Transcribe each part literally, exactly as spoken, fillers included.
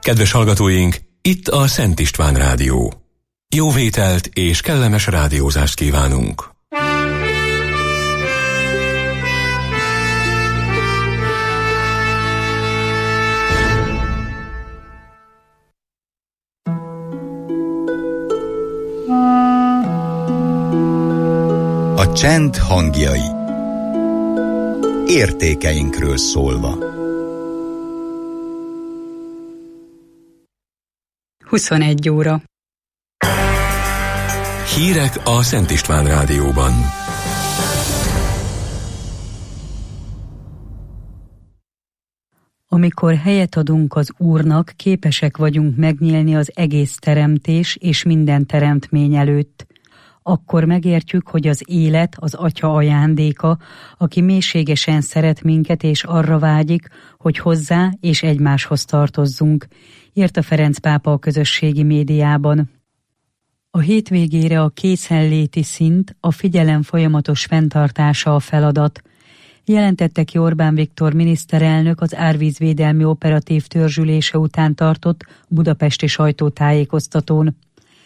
Kedves hallgatóink, itt a Szent István Rádió. Jó vételt és kellemes rádiózást kívánunk! A csend hangjai. Értékeinkről szólva. huszonegy óra. Hírek a Szent István Rádióban. Amikor helyet adunk az Úrnak, képesek vagyunk megnyílni az egész teremtés és minden teremtmény előtt. Akkor megértjük, hogy az élet az Atya ajándéka, aki mélységesen szeret minket és arra vágyik, hogy hozzá és egymáshoz tartozzunk, írta Ferenc pápa a közösségi médiában. A hétvégére a készenléti szint, a figyelem folyamatos fenntartása a feladat, jelentette ki Orbán Viktor miniszterelnök az árvízvédelmi operatív törzsülése után tartott budapesti sajtótájékoztatón.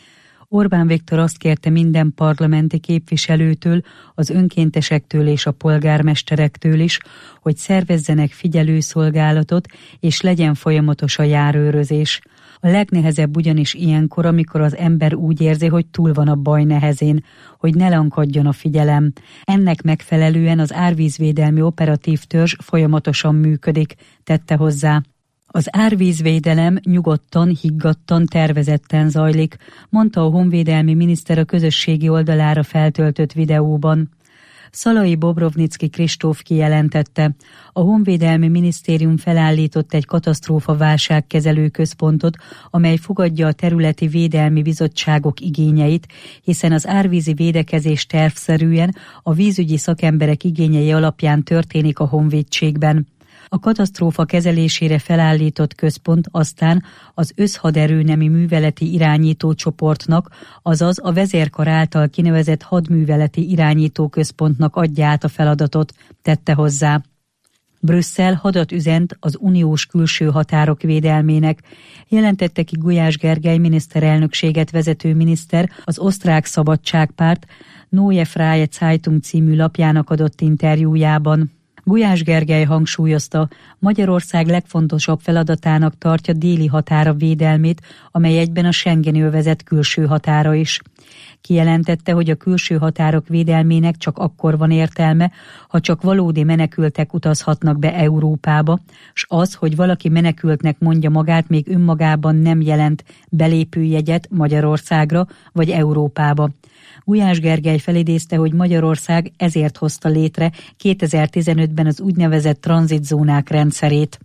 Orbán Viktor azt kérte minden parlamenti képviselőtől, az önkéntesektől és a polgármesterektől is, hogy szervezzenek figyelőszolgálatot, és legyen folyamatos a járőrözés. A legnehezebb ugyanis ilyenkor, amikor az ember úgy érzi, hogy túl van a baj nehezén, hogy ne lankadjon a figyelem. Ennek megfelelően az árvízvédelmi operatív törzs folyamatosan működik, tette hozzá. Az árvízvédelem nyugodtan, higgadtan, tervezetten zajlik, mondta a honvédelmi miniszter a közösségi oldalára feltöltött videóban. Szalai Bobrovnicki Kristóf kijelentette, a Honvédelmi Minisztérium felállított egy katasztrófa válságkezelő központot, amely fogadja a területi védelmi bizottságok igényeit, hiszen az árvízi védekezés tervszerűen a vízügyi szakemberek igényei alapján történik a honvédségben. A katasztrófa kezelésére felállított központ aztán az összhaderőnemi műveleti irányító csoportnak, azaz a vezérkar által kinevezett hadműveleti irányító központnak adja át a feladatot, tette hozzá. Brüsszel hadat üzent az uniós külső határok védelmének, jelentette ki Gulyás Gergely miniszterelnökséget vezető miniszter az osztrák szabadságpárt Neue Freie Zeitung című lapjának adott interjújában. Gulyás Gergely hangsúlyozta, Magyarország legfontosabb feladatának tartja déli határa védelmét, amely egyben a Schengeni övezet külső határa is. Kijelentette, hogy a külső határok védelmének csak akkor van értelme, ha csak valódi menekültek utazhatnak be Európába, s az, hogy valaki menekültnek mondja magát, még önmagában nem jelent belépőjegyet Magyarországra vagy Európába. Gulyás Gergely felidézte, hogy Magyarország ezért hozta létre kétezer-tizenötben az úgynevezett tranzitzónák rendszerét.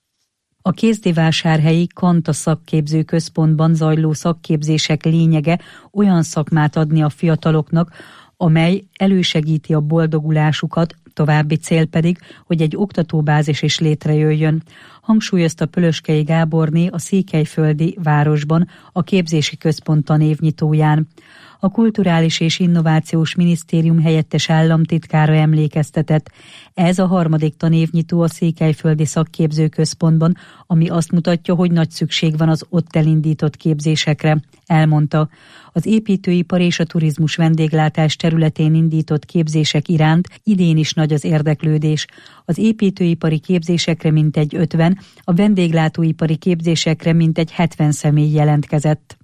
A kézdivásárhelyi Kanta szakképző központban zajló szakképzések lényege olyan szakmát adni a fiataloknak, amely elősegíti a boldogulásukat, további cél pedig, hogy egy oktatóbázis is létrejöjjön. Hangsúlyozta Pölöskei Gáborné a székelyföldi városban a képzési központ tanévnyitóján. A Kulturális és Innovációs Minisztérium helyettes államtitkára emlékeztetett. Ez a harmadik tanévnyitó a székelyföldi szakképzőközpontban, ami azt mutatja, hogy nagy szükség van az ott elindított képzésekre, elmondta. Az építőipar és a turizmus vendéglátás területén indított képzések iránt idén is nagy az érdeklődés. Az építőipari képzésekre mintegy ötven, a vendéglátóipari képzésekre mintegy hetven személy jelentkezett.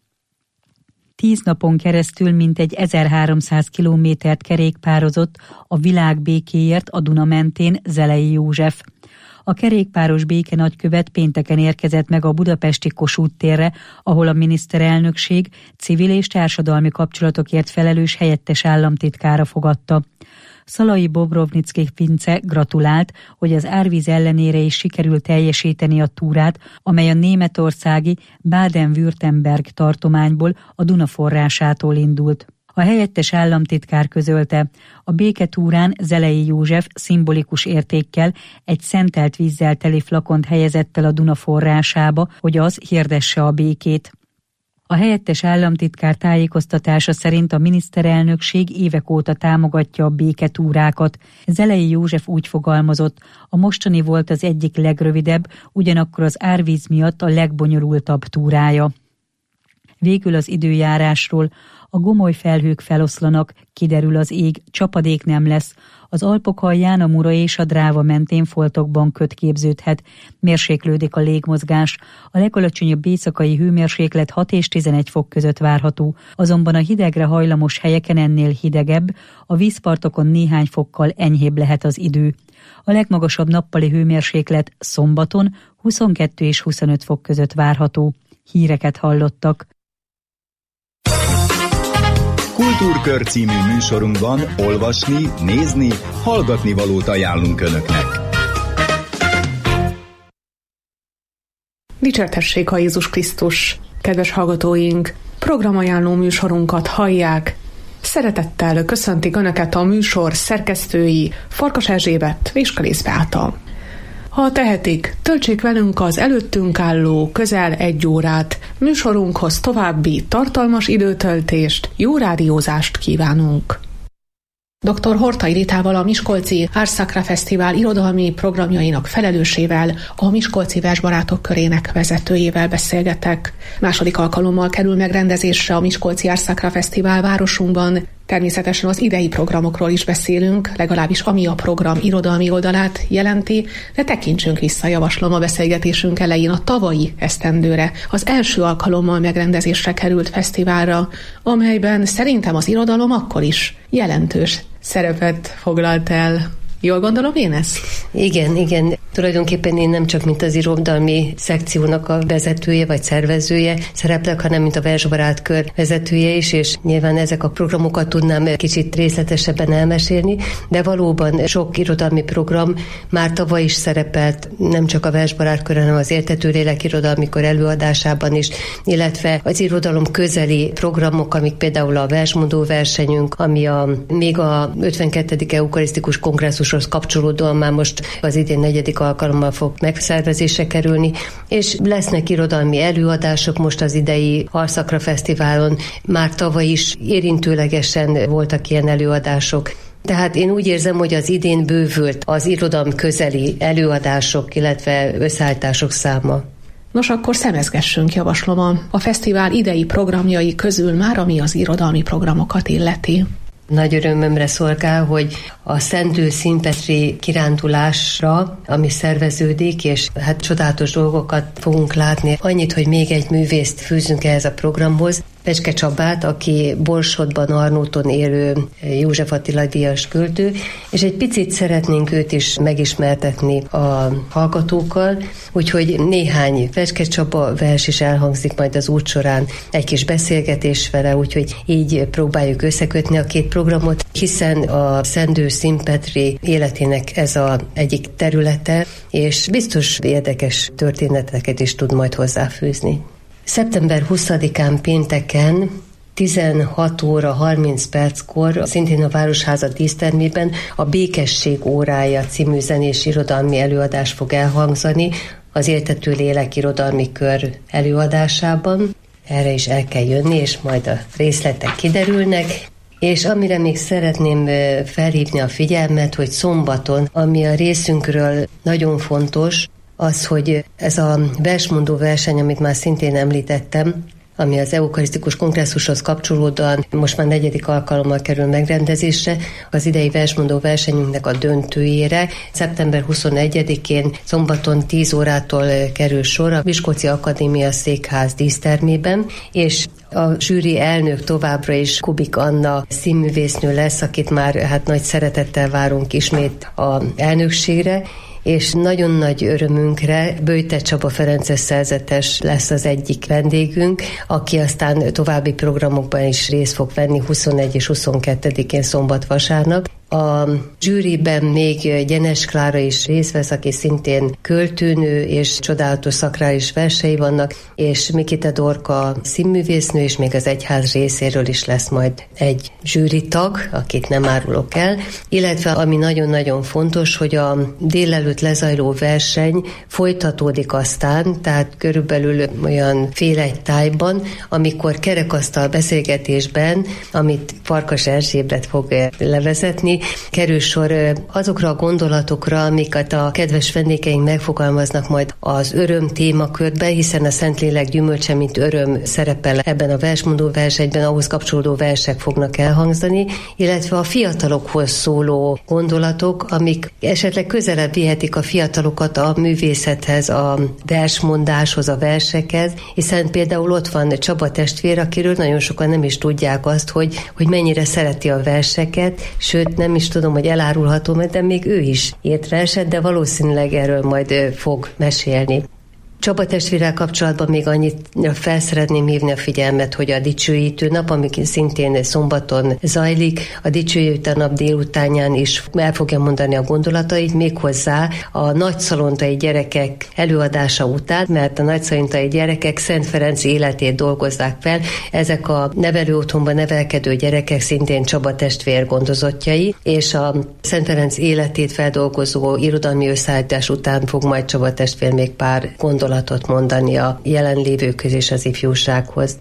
Tíz napon keresztül mintegy ezerháromszáz kilométert kerékpározott a világ békéért a Duna mentén Zelei József. A kerékpáros békenagykövet pénteken érkezett meg a budapesti Kossuth térre, ahol a miniszterelnökség civil és társadalmi kapcsolatokért felelős helyettes államtitkára fogadta. Szalai Bobrovnicki Vince gratulált, hogy az árvíz ellenére is sikerült teljesíteni a túrát, amely a németországi Baden-Württemberg tartományból, a Duna forrásától indult. A helyettes államtitkár közölte, a béketúrán Zelei József szimbolikus értékkel egy szentelt vízzel teli flakont helyezett el a Duna forrásába, hogy az hirdesse a békét. A helyettes államtitkár tájékoztatása szerint a miniszterelnökség évek óta támogatja a béketúrákat. Zelei József úgy fogalmazott, a mostani volt az egyik legrövidebb, ugyanakkor az árvíz miatt a legbonyolultabb túrája. Végül az időjárásról: a gomoly felhők feloszlanak, kiderül az ég, csapadék nem lesz. Az Alpok alján a Mura és a Dráva mentén foltokban köd képződhet, mérséklődik a légmozgás. A legalacsonyabb éjszakai hőmérséklet hat és tizenegy fok között várható, azonban a hidegre hajlamos helyeken ennél hidegebb, a vízpartokon néhány fokkal enyhébb lehet az idő. A legmagasabb nappali hőmérséklet szombaton huszonkettő és huszonöt fok között várható. Híreket hallottak. Kultúrkör című műsorunkban olvasni, nézni, hallgatni valót ajánlunk Önöknek. Dicsértessék a Jézus Krisztus! Kedves hallgatóink, programajánló műsorunkat hallják. Szeretettel köszöntik Önöket a műsor szerkesztői, Farkas Erzsébet és Kalész Beáta. Ha tehetik, töltsék velünk az előttünk álló közel egy órát. Műsorunkhoz további tartalmas időtöltést, jó rádiózást kívánunk. doktor Hortai Ritával, a Miskolci Ars Sacra Fesztivál irodalmi programjainak felelősével, a Miskolci Versbarátok körének vezetőjével beszélgetek. Második alkalommal kerül megrendezésre a Miskolci Ars Sacra Fesztivál városunkban. Természetesen az idei programokról is beszélünk, legalábbis ami a program irodalmi oldalát jelenti, de tekintsünk vissza, javaslom, a beszélgetésünk elején a tavalyi esztendőre, az első alkalommal megrendezésre került fesztiválra, amelyben szerintem az irodalom akkor is jelentős szerepet foglalt el. Jól gondolom én ezt? Igen, igen. Tulajdonképpen én nem csak mint az irodalmi szekciónak a vezetője vagy szervezője szereplek, hanem mint a Versbarát kör vezetője is, és nyilván ezek a programokat tudnám kicsit részletesebben elmesélni, de valóban sok irodalmi program már tavaly is szerepelt, nem csak a Versbarát kör, hanem az Éltető Lélek irodalmi kör előadásában is, illetve az irodalom közeli programok, amik például a versmondó versenyünk, ami a, még a ötvenkettedik eukarisztikus kongresszushoz kapcsolódóan már most az idén negyedik alkalommal fog megszervezésre kerülni, és lesznek irodalmi előadások most az idei Ars Sacra Fesztiválon, már tavaly is érintőlegesen voltak ilyen előadások. Tehát én úgy érzem, hogy az idén bővült az irodalom közeli előadások, illetve összeállítások száma. Nos, akkor szemezgessünk, javaslom, a, a fesztivál idei programjai közül már, ami az irodalmi programokat illeti. Nagy örömömre szolgál, hogy a Szentő Színpetri kirándulásra, ami szerveződik, és hát csodálatos dolgokat fogunk látni. Annyit, hogy még egy művészt fűzünk ehhez a programhoz, Pecske Csabát, aki Borsodban, Arnóton élő József Attila díjas költő, és egy picit szeretnénk őt is megismertetni a hallgatókkal, úgyhogy néhány Pecske Csaba vers is elhangzik majd az út során, egy kis beszélgetés vele, úgyhogy így próbáljuk összekötni a két programot, hiszen a Szentő Színpetri életének ez az egyik területe, és biztos érdekes történeteket is tud majd hozzáfűzni. szeptember huszadikán pénteken tizenhat óra harminc perckor szintén a Városháza dísztermében a Békesség órája című zenés irodalmi előadás fog elhangzani az Éltető Lélek irodalmi kör előadásában. Erre is el kell jönni, és majd a részletek kiderülnek. És amire még szeretném felhívni a figyelmet, hogy szombaton, ami a részünkről nagyon fontos, az, hogy ez a versmondó verseny, amit már szintén említettem, ami az eukarisztikus kongresszushoz kapcsolódóan most már negyedik alkalommal kerül megrendezésre, az idei versmondó versenyünknek a döntőjére. szeptember huszonegyedikén szombaton tíz órától kerül sor a Miskolci Akadémia Székház dísztermében, és a zsűri elnök továbbra is Kubik Anna színművésznő lesz, akit már hát nagy szeretettel várunk ismét az elnökségre, és nagyon nagy örömünkre Böjte Csaba ferences szerzetes lesz az egyik vendégünk, aki aztán további programokban is részt fog venni huszonegy és huszonkettedikén szombat-vasárnap. A zsűriben még Gyenes Klára is részt vesz, aki szintén költőnő, és csodálatos szakrális versei vannak, és Mikita Dorka színművésznő, és még az egyház részéről is lesz majd egy zsűritag, akit nem árulok el, illetve ami nagyon-nagyon fontos, hogy a délelőtt lezajló verseny folytatódik aztán, tehát körülbelül olyan fél egy tájban, amikor kerekasztal beszélgetésben, amit Farkas Erzsébet fog levezetni, kerül sor azokra a gondolatokra, amiket a kedves vendégeink megfogalmaznak majd az öröm témakörbe, hiszen a Szentlélek gyümölcse, mint öröm szerepel ebben a versmondó versenyben, ahhoz kapcsolódó versek fognak elhangzani, illetve a fiatalokhoz szóló gondolatok, amik esetleg közelebb vihetik a fiatalokat a művészethez, a versmondáshoz, a versekhez, hiszen például ott van Csaba testvér, akiről nagyon sokan nem is tudják azt, hogy, hogy mennyire szereti a verseket, sőt nem is tudom, hogy elárulhatom, de még ő is írt verset, de valószínűleg erről majd fog mesélni. Csaba testvérrel kapcsolatban még annyit fel szeretném hívni a figyelmet, hogy a dicsőítő nap, ami szintén szombaton zajlik, a dicsőítő nap délutánján is el fogja mondani a gondolatait, méghozzá a nagyszalontai gyerekek előadása után, mert a nagyszalontai gyerekek Szent Ferenc életét dolgozzák fel. Ezek a nevelőotthonban nevelkedő gyerekek szintén Csaba testvér gondozottjai, és a Szent Ferenc életét feldolgozó irodalmi összeállítás után fog majd Csaba testvér még pár gondolatot mondani a jelenlévőkhöz és az ifjúsághoz.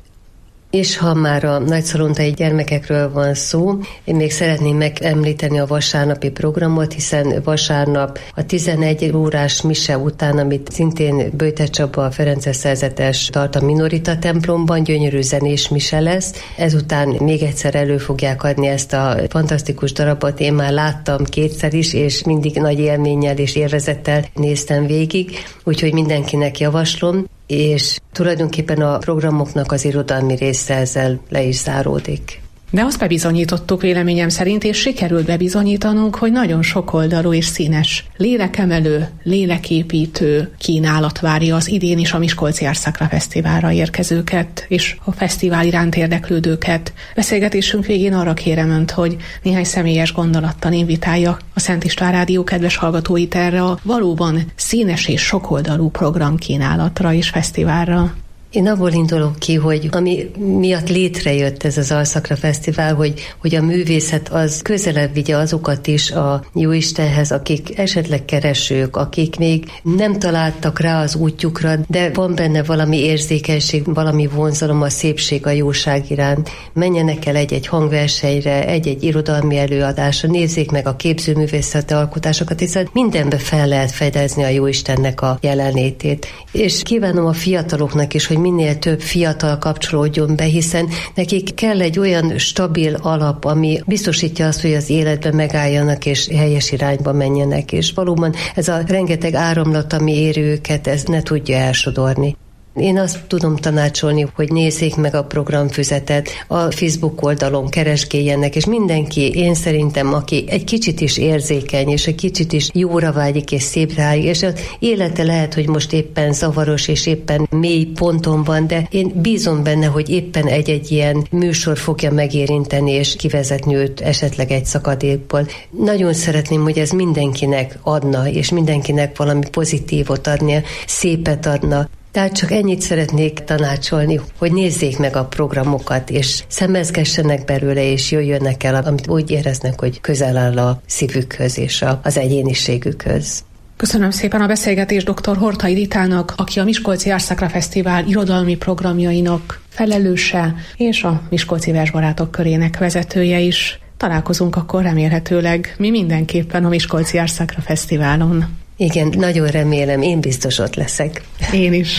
És ha már a nagyszalontai gyermekekről van szó, én még szeretném megemlíteni a vasárnapi programot, hiszen vasárnap a tizenegy órás mise után, amit szintén Böjte Csaba ferences szerzetes tart a Minorita templomban, gyönyörű zenés mise lesz. Ezután még egyszer elő fogják adni ezt a fantasztikus darabot. Én már láttam kétszer is, és mindig nagy élménnyel és élvezettel néztem végig, úgyhogy mindenkinek javaslom, és tulajdonképpen a programoknak az irodalmi része ezzel le is záródik. De azt bebizonyítottuk véleményem szerint, és sikerült bebizonyítanunk, hogy nagyon sokoldalú és színes, lélekemelő, léleképítő kínálat várja az idén is a Miskolci Ars Sacra Fesztiválra érkezőket, és a fesztivál iránt érdeklődőket. Beszélgetésünk végén arra kérem Önt, hogy néhány személyes gondolattal invitálja a Szent István Rádió kedves hallgatóit erre a valóban színes és sokoldalú programkínálatra és fesztiválra. Én abból indulok ki, hogy ami miatt létrejött ez az Ars Sacra Fesztivál, hogy, hogy a művészet az közelebb vigye azokat is a Jóistenhez, akik esetleg keresők, akik még nem találtak rá az útjukra, de van benne valami érzékenység, valami vonzalom, a szépség, a jóság iránt. Menjenek el egy-egy hangversenyre, egy-egy irodalmi előadásra, nézzék meg a képzőművészeti alkotásokat, hiszen mindenbe fel lehet fedezni a Jóistennek a jelenlétét. És kívánom a fiataloknak is, hogy minél több fiatal kapcsolódjon be, hiszen nekik kell egy olyan stabil alap, ami biztosítja azt, hogy az életben megálljanak és helyes irányba menjenek, és valóban ez a rengeteg áramlat, ami éri őket, ez ne tudja elsodorni. Én azt tudom tanácsolni, hogy nézzék meg a programfüzetet, a Facebook oldalon keresgéljenek, és mindenki, én szerintem, aki egy kicsit is érzékeny, és egy kicsit is jóra vágyik, és szépre vágyik, és az élete lehet, hogy most éppen zavaros, és éppen mély ponton van, de én bízom benne, hogy éppen egy-egy ilyen műsor fogja megérinteni, és kivezetni őt esetleg egy szakadékból. Nagyon szeretném, hogy ez mindenkinek adna, és mindenkinek valami pozitívot adnia, szépet adna. Tehát csak ennyit szeretnék tanácsolni, hogy nézzék meg a programokat, és szemezgessenek belőle, és jöjjönek el, amit úgy éreznek, hogy közel áll a szívükhöz és az egyéniségükhöz. Köszönöm szépen a beszélgetést dr. Horthy Ritának, aki a Miskolci Ars Sacra Fesztivál irodalmi programjainak felelőse, és a Miskolci Versbarátok körének vezetője is. Találkozunk akkor remélhetőleg mi mindenképpen a Miskolci Ars Sacra Fesztiválon. Igen, nagyon remélem, én biztos ott leszek. Én is.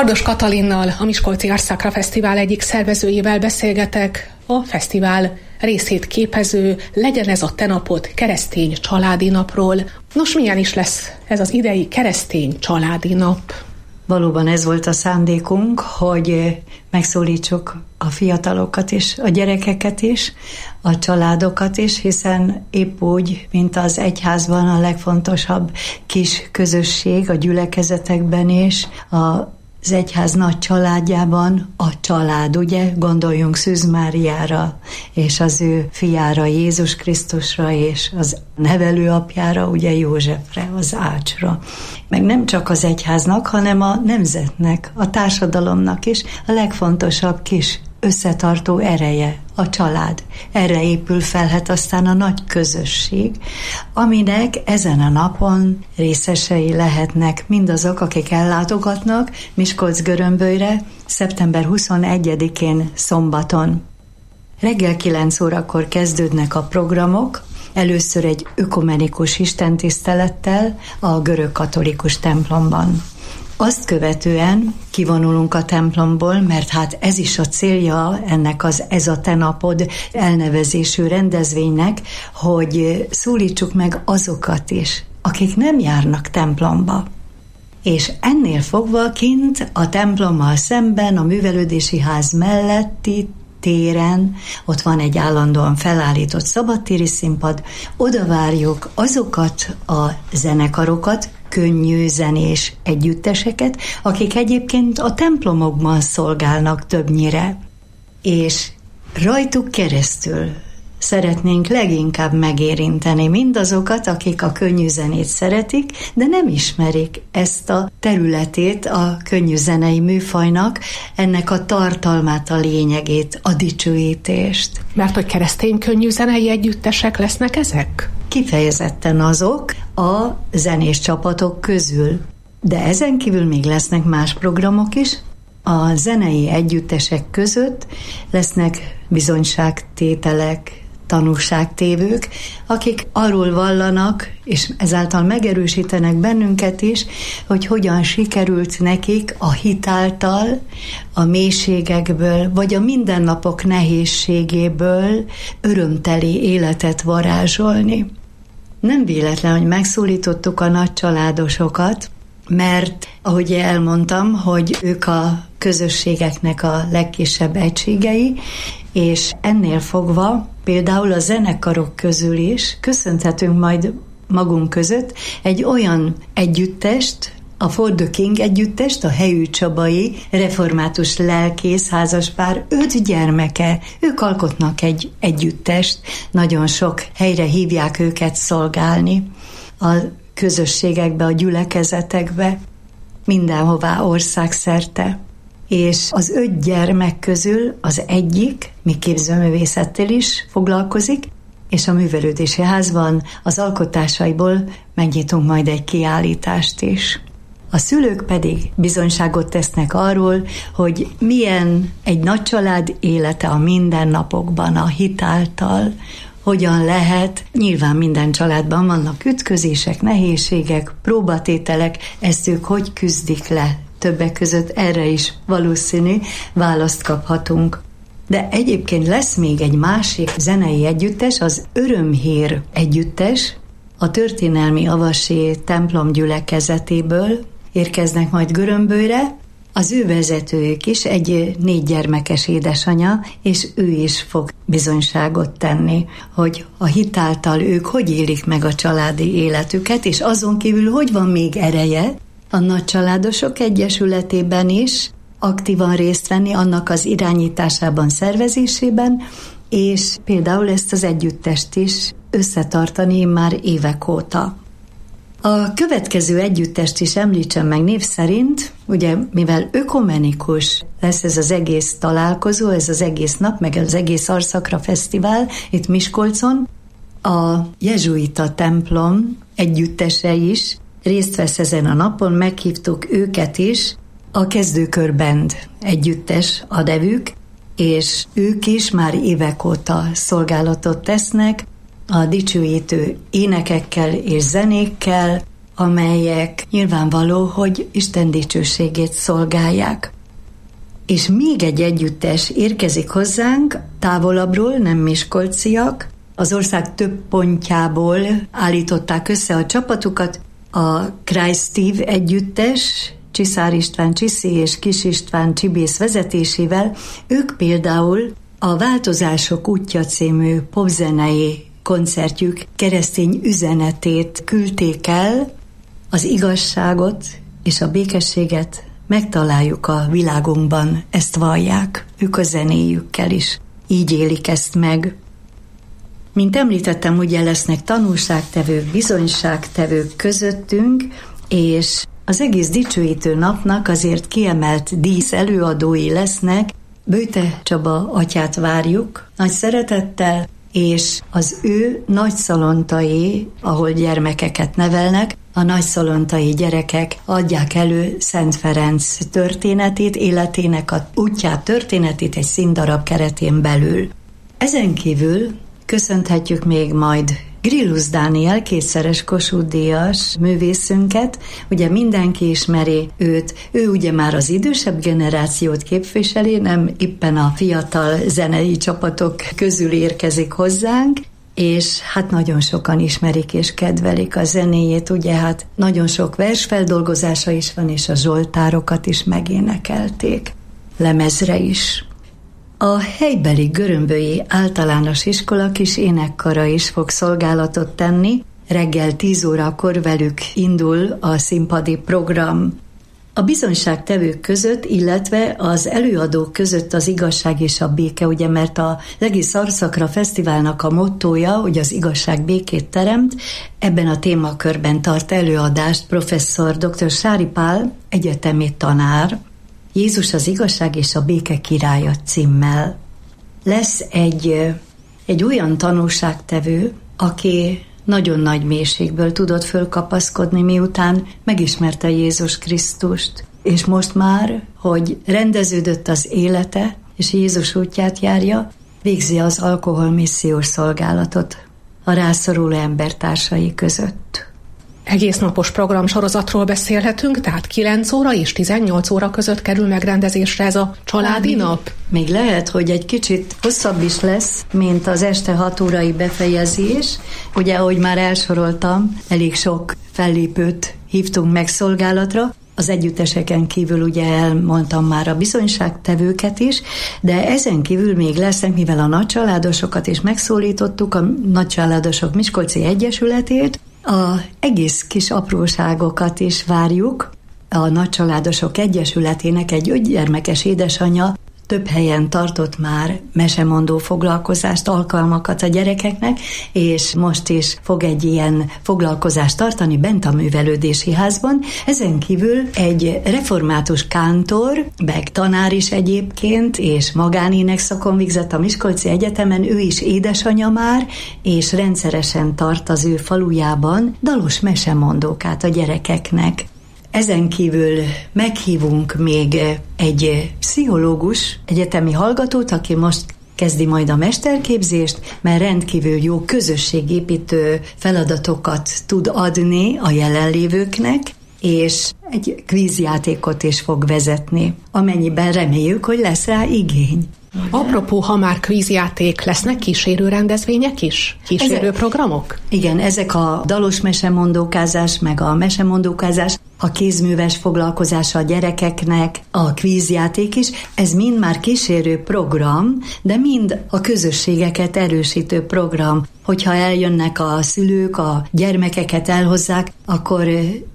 Kardos Katalinnal, a Miskolci Arszakra Fesztivál egyik szervezőjével beszélgetek a fesztivál részét képező Legyen ez a te napod keresztény családi napról. Nos, milyen is lesz ez az idei keresztény családi nap? Valóban ez volt a szándékunk, hogy megszólítsuk a fiatalokat is, a gyerekeket is, a családokat is, hiszen épp úgy, mint az egyházban a legfontosabb kis közösség, a gyülekezetekben is, a az egyház nagy családjában a család, ugye, gondoljunk Szűz Máriára, és az ő fiára, Jézus Krisztusra, és az nevelőapjára, ugye Józsefre, az Ácsra. Meg nem csak az egyháznak, hanem a nemzetnek, a társadalomnak is a legfontosabb kis összetartó ereje, a család. Erre épül fel hát aztán a nagy közösség, aminek ezen a napon részesei lehetnek mindazok, akik ellátogatnak Miskolc-Görömbölyre szeptember huszonegyedikén szombaton. Reggel kilenc órakor kezdődnek a programok, először egy ökumenikus istentisztelettel a görög katolikus templomban. Azt követően kivonulunk a templomból, mert hát ez is a célja ennek az Ez a te napod elnevezésű rendezvénynek, hogy szólítsuk meg azokat is, akik nem járnak templomba. És ennél fogva kint a templommal szemben, a művelődési ház melletti téren, ott van egy állandóan felállított szabadtéri színpad, oda várjuk azokat a zenekarokat, könnyű zenés együtteseket, akik egyébként a templomokban szolgálnak többnyire. És rajtuk keresztül szeretnénk leginkább megérinteni mindazokat, akik a könnyű zenét szeretik, de nem ismerik ezt a területét a könnyű zenei műfajnak, ennek a tartalmát, a lényegét, a dicsőítést. Mert hogy keresztény könnyű zenei együttesek lesznek ezek? Kifejezetten azok a zenés csapatok közül. De ezen kívül még lesznek más programok is. A zenei együttesek között lesznek bizonyságtételek, tanúságtévők, akik arról vallanak, és ezáltal megerősítenek bennünket is, hogy hogyan sikerült nekik a hit által, a mélységekből, vagy a mindennapok nehézségéből örömteli életet varázsolni. Nem véletlen, hogy megszólítottuk a nagy családosokat, mert, ahogy elmondtam, hogy ők a közösségeknek a legkisebb egységei, és ennél fogva például a zenekarok közül is köszönhetünk majd magunk között egy olyan együttest, a For the King együttest, a Helyű Csabai református lelkész házaspár öt gyermeke, ők alkotnak egy együttest, nagyon sok helyre hívják őket szolgálni a közösségekbe, a gyülekezetekbe, mindenhová országszerte. És az öt gyermek közül az egyik még képzőművészettel is foglalkozik, és a művelődési házban az alkotásaiból megnyitunk majd egy kiállítást is. A szülők pedig bizonyságot tesznek arról, hogy milyen egy nagy család élete a mindennapokban, a hit által, hogyan lehet, nyilván minden családban vannak ütközések, nehézségek, próbatételek, ezt ők hogy küzdik le. Többek között erre is valószínű választ kaphatunk. De egyébként lesz még egy másik zenei együttes, az Örömhír együttes, a történelmi avasi templom gyülekezetéből érkeznek majd Görömbölyre. Az ő vezetőjük is egy négy gyermekes édesanya, és ő is fog bizonyságot tenni, hogy a hit által ők hogy élik meg a családi életüket, és azon kívül hogy van még ereje a Nagycsaládosok Egyesületében is aktívan részt venni annak az irányításában, szervezésében, és például ezt az együttest is összetartani már évek óta. A következő együttest is említsem meg név szerint, ugye mivel ökumenikus lesz ez az egész találkozó, ez az egész nap, meg az egész Arszakra Fesztivál itt Miskolcon, a jezsuita templom együttese is részt vesz ezen a napon, meghívtuk őket is, a Kezdőkör Band együttes a nevük, és ők is már évek óta szolgálatot tesznek, a dicsőítő énekekkel és zenékkel, amelyek nyilvánvaló, hogy Isten dicsőségét szolgálják. És még egy együttes érkezik hozzánk, távolabbról, nem miskolciak, az ország több pontjából állították össze a csapatukat, a Kreis Steve együttes, Csiszár István Csiszi és Kis István Csibész vezetésével, ők például a Változások útja című popzenei koncertjük keresztény üzenetét küldték el, az igazságot és a békességet megtaláljuk a világunkban, ezt vallják, ők a zenéjükkel is. Így élik ezt meg. Mint említettem, ugye lesznek tanúságtevők, bizonyságtevők közöttünk, és az egész dicsőítő napnak azért kiemelt dísz előadói lesznek. Böjte Csaba atyát várjuk nagy szeretettel, és az ő nagyszalontai, ahol gyermekeket nevelnek, a nagyszalontai gyerekek adják elő Szent Ferenc történetét, életének a útját, történetét egy színdarab keretén belül. Ezen kívül köszönhetjük még majd Grillus Dániel, kétszeres Kossuth-díjas művészünket, ugye mindenki ismeri őt, ő ugye már az idősebb generációt képviseli, nem éppen a fiatal zenei csapatok közül érkezik hozzánk, és hát nagyon sokan ismerik és kedvelik a zenéjét, ugye hát nagyon sok versfeldolgozása is van, és a zsoltárokat is megénekelték, lemezre is. A helybeli Görömbölyi Általános Iskola kis énekkara is fog szolgálatot tenni. Reggel tíz órakor velük indul a színpadi program. A bizonyságtevők között, illetve az előadók között az igazság és a béke, ugye, mert az egész Arszakra Fesztiválnak a mottója, hogy az igazság békét teremt. Ebben a témakörben tart előadást professzor dr. Sári Pál, egyetemi tanár, Jézus az igazság és a béke királya címmel. Lesz egy, egy olyan tanúságtevő, aki nagyon nagy mélységből tudott fölkapaszkodni, miután megismerte Jézus Krisztust. És most már, hogy rendeződött az élete, és Jézus útját járja, végzi az alkoholmissziós szolgálatot a rászoruló embertársai között. Egész napos programsorozatról beszélhetünk, tehát kilenc óra és tizennyolc óra között kerül megrendezésre ez a családi nap? Még lehet, hogy egy kicsit hosszabb is lesz, mint az este hat órai befejezés. Ugye, ahogy már elsoroltam, elég sok fellépőt hívtunk meg szolgálatra. Az együtteseken kívül ugye elmondtam már a bizonyságtevőket is, de ezen kívül még lesznek, mivel a nagycsaládosokat is megszólítottuk, a Nagycsaládosok Miskolci Egyesületét, a egész kis apróságokat is várjuk. A Nagycsaládosok Egyesületének egy ötgyermekes édesanyja több helyen tartott már mesemondó foglalkozást, alkalmakat a gyerekeknek, és most is fog egy ilyen foglalkozást tartani bent a művelődési házban. Ezen kívül egy református kántor, meg tanár is egyébként, és magánének szakon végzett a Miskolci Egyetemen, ő is édesanyja már, és rendszeresen tart az ő falujában dalos mesemondókát a gyerekeknek. Ezen kívül meghívunk még egy pszichológus, egyetemi hallgatót, aki most kezdi majd a mesterképzést, mert rendkívül jó közösségépítő feladatokat tud adni a jelenlévőknek, és egy kvízjátékot is fog vezetni, amennyiben reméljük, hogy lesz rá igény. Apropó, ha már kvízjáték, lesznek kísérő rendezvények is? Kísérő ezek, programok? Igen, ezek a dalos mesemondókázás, meg a mesemondókázás, a kézműves foglalkozása a gyerekeknek, a kvízjáték is, ez mind már kísérő program, de mind a közösségeket erősítő program. Hogyha eljönnek a szülők, a gyermekeket elhozzák, akkor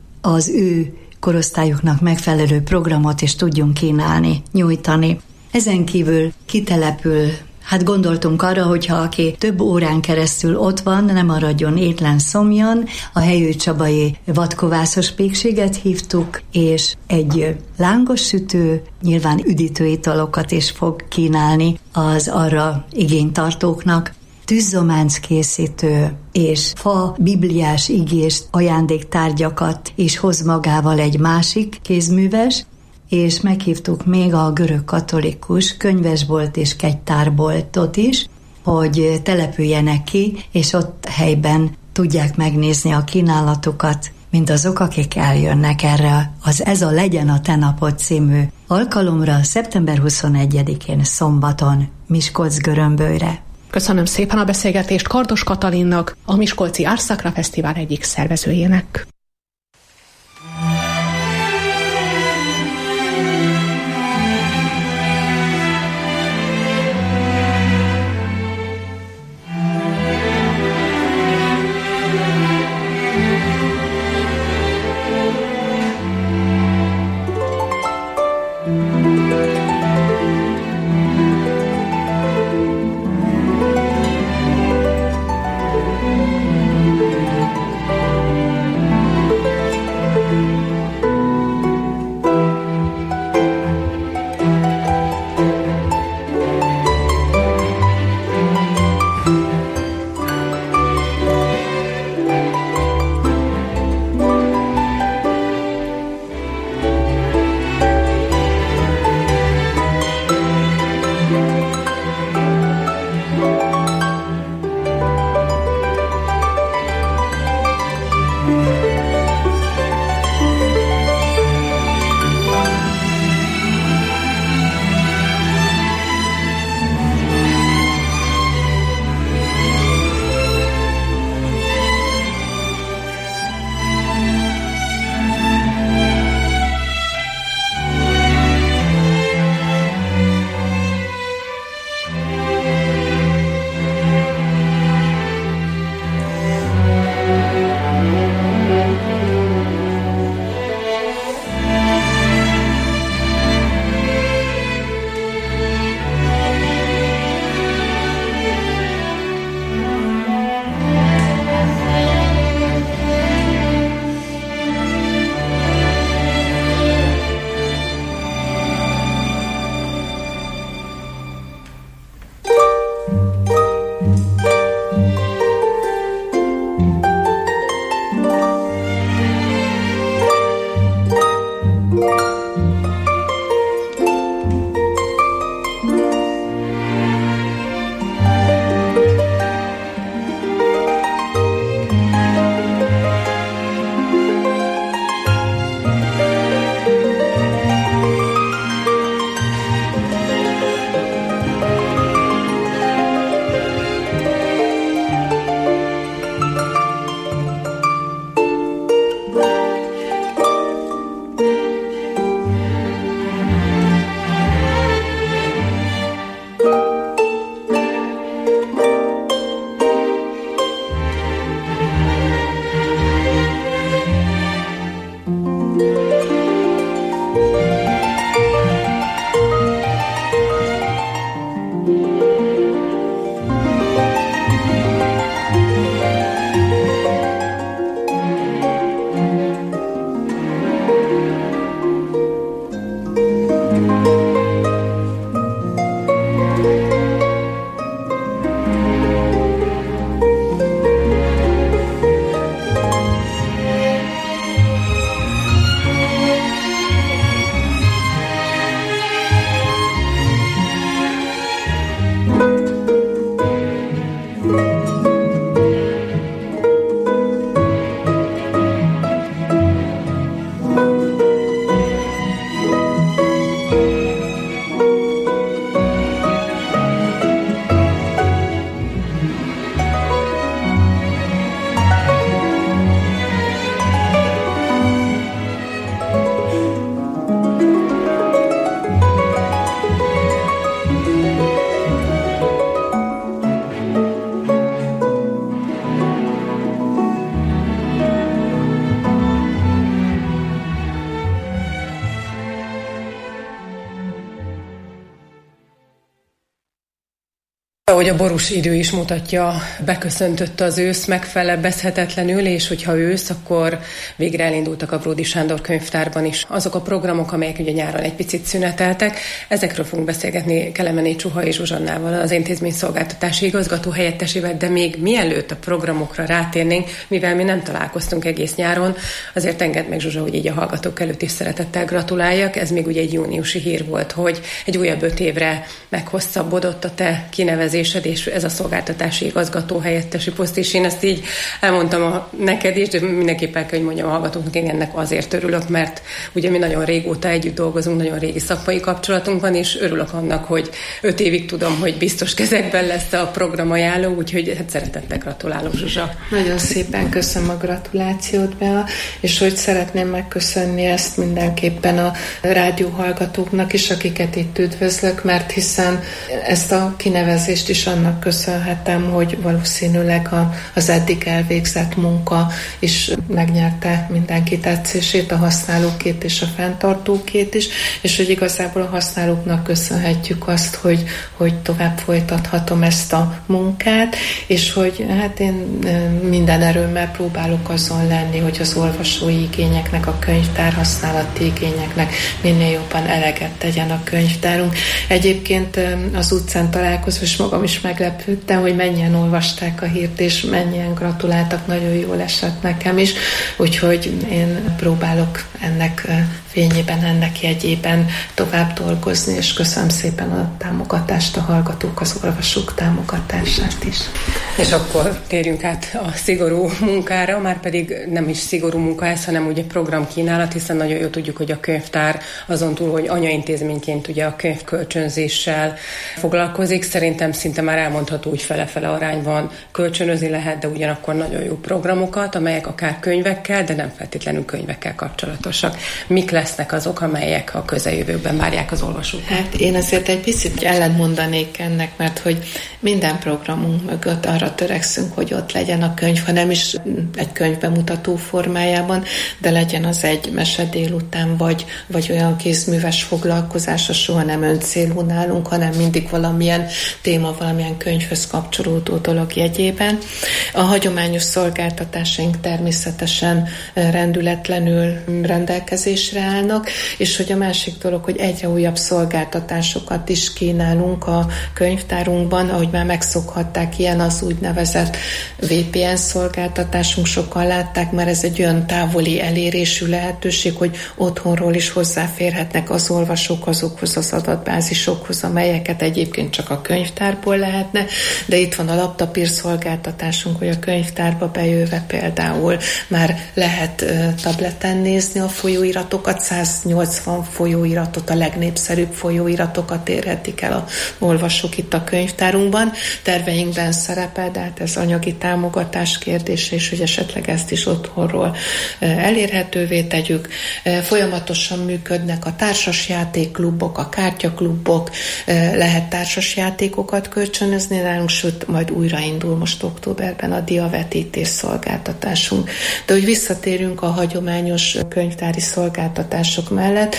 az ő korosztályuknak megfelelő programot is tudjunk kínálni, nyújtani. Ezen kívül kitelepül, hát gondoltunk arra, hogyha aki több órán keresztül ott van, nem maradjon étlen szomjan, a Helyő Csabai vadkovászos pékséget hívtuk, és egy lángos sütő, nyilván üdítő italokat is fog kínálni az arra igénytartóknak. Tűzzománc készítő és fa bibliás igés ajándéktárgyakat is hoz magával egy másik kézműves, és meghívtuk még a görög katolikus könyvesbolt és kegytárboltot is, hogy települjenek ki, és ott helyben tudják megnézni a kínálatokat, mint azok, akik eljönnek erre az Ez a Legyen a Te Napod című alkalomra szeptember huszonegyedikén szombaton Miskolc-Görömbölyre. Köszönöm szépen a beszélgetést Kardos Katalinnak, a Miskolci Árszakra Fesztivál egyik szervezőjének. Ahogy a borús idő is mutatja, beköszöntött az ősz megfelebbezhetetlenül, és hogyha ősz, akkor végre elindultak a Bródi Sándor könyvtárban is azok a programok, amelyek ugye nyáron egy picit szüneteltek. Ezekről fogunk beszélgetni Kelemené Csuhai Zsuzsannával, az intézményszolgáltatási igazgató helyettesével, de még mielőtt a programokra rátérnénk, mivel mi nem találkoztunk egész nyáron, azért engedd meg, Zsuzsa, hogy így a hallgatók előtt is szeretettel gratuláljak. Ez még ugye egy júniusi hír volt, hogy egy újabb öt évre meghosszabbodott a te kinevezés kölcsönzésed, és ez a szolgáltatási igazgató helyettesi poszt, és én ezt így elmondtam a neked is, de mindenképp el kell, hogy mondjam a hallgatóknak, én ennek azért örülök, mert ugye mi nagyon régóta együtt dolgozunk, nagyon régi szakmai kapcsolatunk van, és örülök annak, hogy öt évig tudom, hogy biztos kezekben lesz a programajánló, úgyhogy hát szeretettel gratulálok, Zsuzsa. Nagyon szépen köszönöm a gratulációt, Bea, és hogy szeretném megköszönni ezt mindenképpen a rádióhallgatóknak is, akiket itt üdvözlök, mert hiszen ezt a kinevezést is annak köszönhetem, hogy valószínűleg a, az eddig elvégzett munka is megnyerte mindenki tetszését, a használókét és a fenntartókét is, és hogy igazából a használóknak köszönhetjük azt, hogy, hogy tovább folytathatom ezt a munkát, és hogy hát én minden erőmmel próbálok azon lenni, hogy az olvasói igényeknek, a könyvtár használati igényeknek minél jobban eleget tegyen a könyvtárunk. Egyébként az utcán találkozva, és magam is meglepődtem, hogy mennyien olvasták a hírt, és mennyien gratuláltak, nagyon jól esett nekem is, úgyhogy én próbálok ennek fényében, ennek jegyében tovább dolgozni, és köszönöm szépen a támogatást, a hallgatók, az olvasók támogatását is. És akkor térjünk át a szigorú munkára, már pedig nem is szigorú munka ez, hanem ugye programkínálat, hiszen nagyon jól tudjuk, hogy a könyvtár azon túl, hogy anyaintézményként ugye a könyvkölcsönzéssel foglalkozik, szerintem szinte már elmondható, hogy fele-fele arányban kölcsönözni lehet, de ugyanakkor nagyon jó programokat, amelyek akár könyvekkel, de nem feltétlenül könyvekkel kapcsolatosak. Mik lesznek azok, amelyek a közeljövőben várják az olvasókat? Hát én azért egy picit ellentmondanék ennek, mert hogy minden programunk mögött arra törekszünk, hogy ott legyen a könyv, ha nem is egy könyvbemutató formájában, de legyen az egy mese délután, vagy, vagy olyan kézműves foglalkozása, soha nem öncélú nálunk, hanem mindig valamilyen téma, valamilyen könyvhöz kapcsolódó dolog jegyében. A hagyományos szolgáltatásaink természetesen rendületlenül rendelkezésre állnak, és hogy a másik dolog, hogy egyre újabb szolgáltatásokat is kínálunk a könyvtárunkban, ahogy már megszokhatták, ilyen az úgynevezett vé pé en szolgáltatásunk, sokan látták, mert ez egy olyan távoli elérésű lehetőség, hogy otthonról is hozzáférhetnek az olvasók azokhoz az adatbázisokhoz, amelyeket egyébként csak a könyvtárból lehetne, de itt van a laptapír szolgáltatásunk, hogy a könyvtárba bejöve például már lehet tableten nézni a folyóiratokat, száznyolcvan folyóiratot, a legnépszerűbb folyóiratokat érhetik el a olvasók itt a könyvtárunkban. Terveinkben szerepel, de hát ez anyagi támogatás kérdése, és hogy esetleg ezt is otthonról elérhetővé tegyük. Folyamatosan működnek a társasjátékklubok, a kártyaklubok, lehet társasjátékokat kölcsönözni nálunk, sőt, majd újraindul most októberben a diavetítés szolgáltatásunk. De hogy visszatérünk a hagyományos könyvtári szolgáltatások mellett,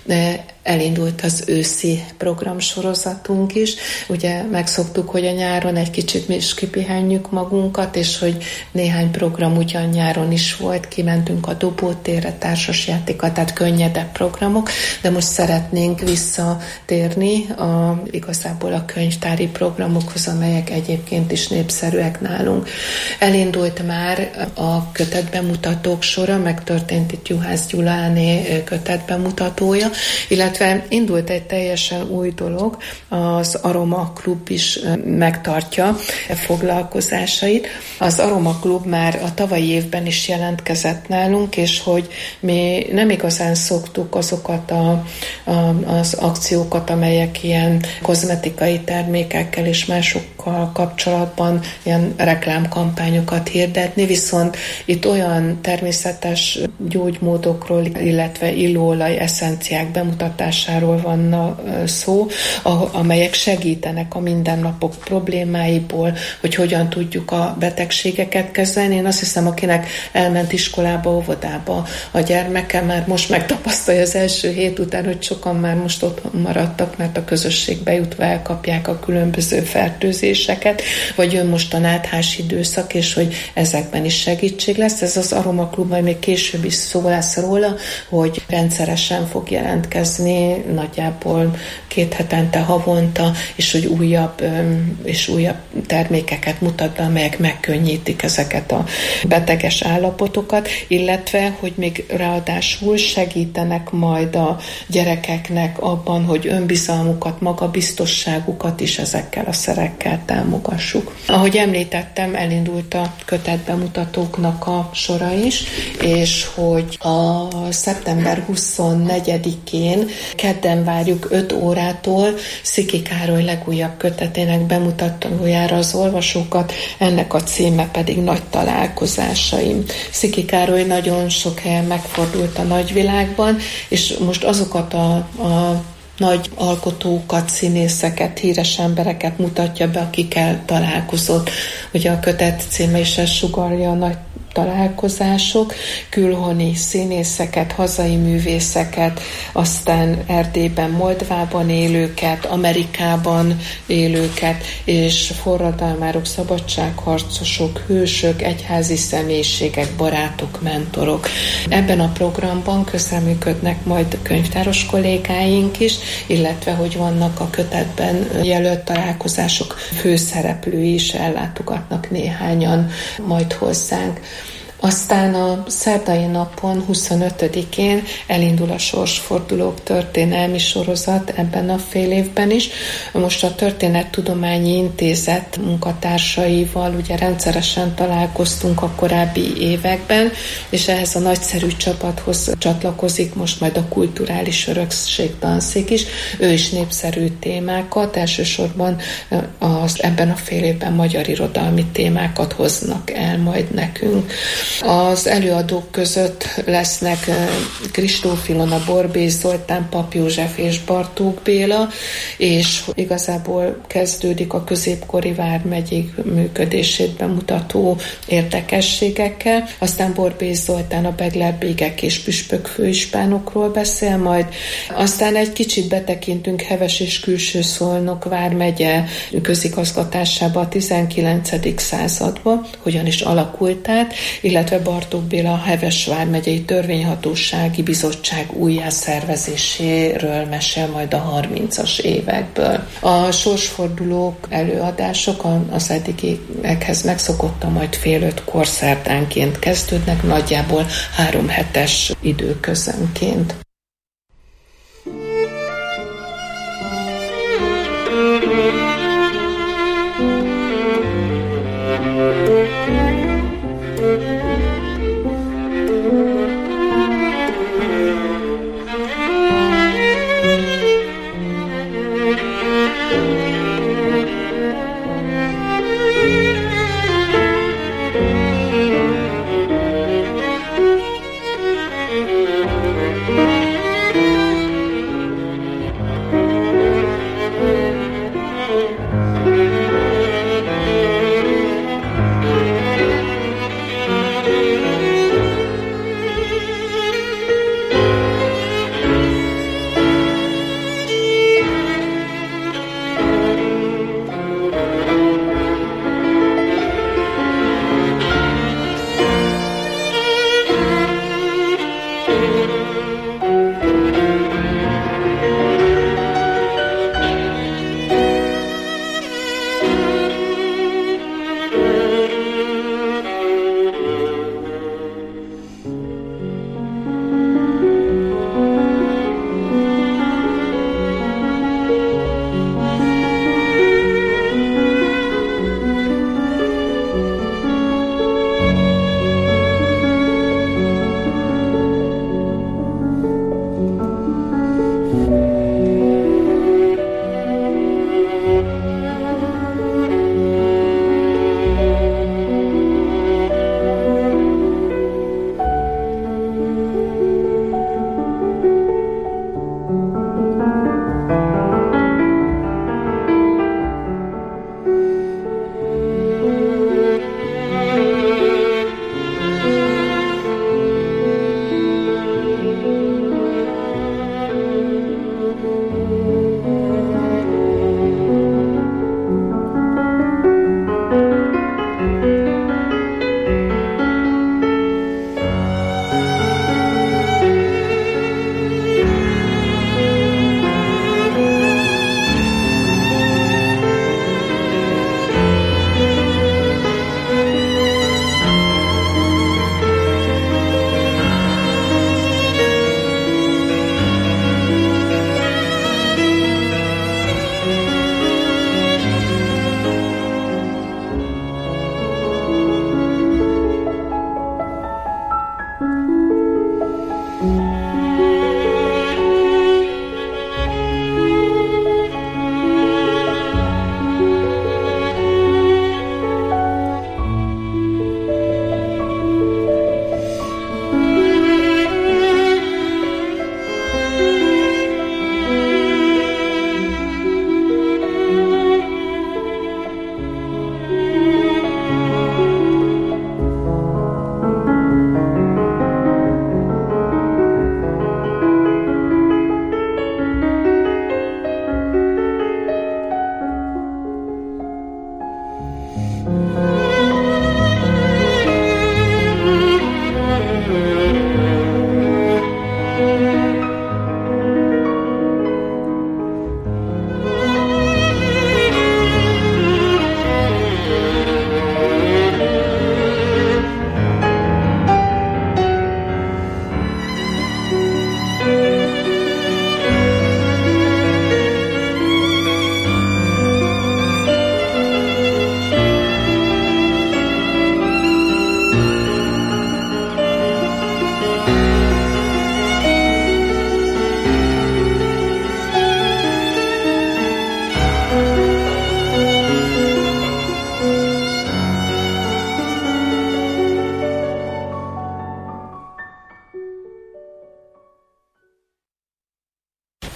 elindult az őszi programsorozatunk is. Ugye megszoktuk, hogy a nyáron egy kicsit mi is kipihenjük magunkat, és hogy néhány program ugyan nyáron is volt, kimentünk a Dobótérre, társasjátéka, tehát könnyedebb programok, de most szeretnénk visszatérni a, igazából a könyvtári programokhoz, amelyek egyébként is népszerűek nálunk. Elindult már a kötetbemutatók sora, megtörtént itt Juhász Gyuláné kötetbemutatója, illetve indult egy teljesen új dolog, az Aroma Klub is megtartja foglalkozásait. Az Aroma Klub már a tavalyi évben is jelentkezett nálunk, és hogy mi nem igazán szoktuk azokat a, a, az akciókat, amelyek ilyen kozmetikai termékekkel és másokkal kapcsolatban ilyen reklámkampányokat hirdetni, viszont itt olyan természetes gyógymódokról, illetve illóolaj eszenciák bemutatásáról van szó, amelyek segítenek a mindennapok problémáiból, hogy hogyan tudjuk a betegségeket kezelni. Én azt hiszem, akinek elment iskolába, óvodába a gyermeke, már most megtapasztalja az első hét után, hogy sokan már most ott maradtak, mert a közösségbe jutva elkapják a különböző fertőzéseket, vagy jön most a náthás időszak, és hogy ezekben is segítség lesz. Ez az Aroma Klub, majd még később is szó lesz róla, hogy rendszeresen fog jelentkezni, nagyjából két hetente, havonta, és hogy újabb és újabb termékeket mutat be, amelyek megkönnyítik ezeket a beteges állapotokat, illetve, hogy még ráadásul segítenek majd a gyerekeknek abban, hogy önbizalmukat, magabiztosságukat is ezekkel a szerekkel támogassuk. Ahogy említettem, elindult a kötetbemutatóknak a sora is, és hogy a szeptember huszonnegyedikén kedden várjuk öt órától Sziki Károly legújabb kötetének bemutatójára az olvasókat, ennek a címe pedig Nagy találkozásaim. Sziki Károly nagyon sok helyen megfordult a nagyvilágban, és most azokat a, a nagy alkotókat, színészeket, híres embereket mutatja be, akikkel találkozott. Ugye a kötet címe is ezt sugallja, a nagy találkozások, külhoni színészeket, hazai művészeket, aztán Erdélyben, Moldvában élőket, Amerikában élőket, és forradalmárok, szabadságharcosok, hősök, egyházi személyiségek, barátok, mentorok. Ebben a programban közreműködnek majd könyvtáros kollégáink is, illetve hogy vannak a kötetben jelölt találkozások főszereplői is, ellátogatnak néhányan majd hozzánk. Aztán a szerdai napon, huszonötödikén elindul a Sorsfordulók történelmi sorozat ebben a fél évben is. Most a Történettudományi Intézet munkatársaival ugye rendszeresen találkoztunk a korábbi években, és ehhez a nagyszerű csapathoz csatlakozik most majd a Kulturális Örökség Tanszék is. Ő is népszerű témákat, elsősorban az, ebben a fél évben magyar irodalmi témákat hoznak el majd nekünk. Az előadók között lesznek Kristóf Ilona, Borbély Zoltán, Pap József és Bartók Béla, és igazából kezdődik a középkori vármegyék működését bemutató érdekességekkel. Aztán Borbély Zoltán a beglerbégek és püspök főispánokról beszél majd. Aztán egy kicsit betekintünk Heves és Külső Szolnok vármegye közigazgatásába a tizenkilencedik századba, hogyan is alakult át, illetve Bartók Béla a Heves vármegyei Törvényhatósági Bizottság újjászervezéséről mesél majd a harmincas évekből. A sorsfordulók előadások az eddigiekhez megszokottan majd fél ötkor szerdánként kezdődnek, nagyjából három hetes időközönként. Thank you.